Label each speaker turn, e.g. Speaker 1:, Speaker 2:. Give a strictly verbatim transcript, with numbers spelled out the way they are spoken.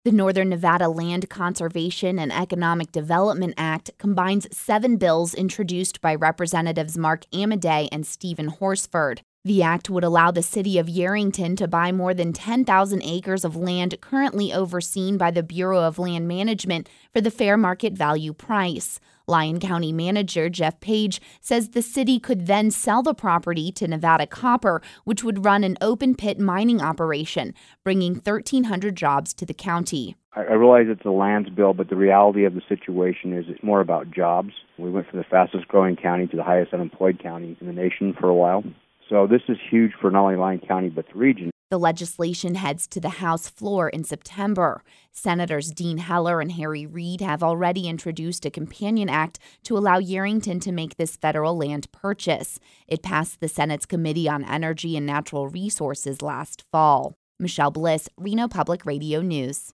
Speaker 1: The Northern Nevada Land Conservation and Economic Development Act combines seven bills introduced by Representatives Mark Amodei and Stephen Horsford. The act would allow the city of Yerington to buy more than ten thousand acres of land currently overseen by the Bureau of Land Management for the fair market value price. Lyon County Manager Jeff Page says the city could then sell the property to Nevada Copper, which would run an open-pit mining operation, bringing thirteen hundred jobs to the county.
Speaker 2: I realize it's a lands bill, but the reality of the situation is it's more about jobs. We went from the fastest-growing county to the highest unemployed county in the nation for a while. So this is huge for not only Lyon County, but the region.
Speaker 1: The legislation heads to the House floor in September. Senators Dean Heller and Harry Reid have already introduced a companion act to allow Yerington to make this federal land purchase. It passed the Senate's Committee on Energy and Natural Resources last fall. Michelle Bliss, Reno Public Radio News.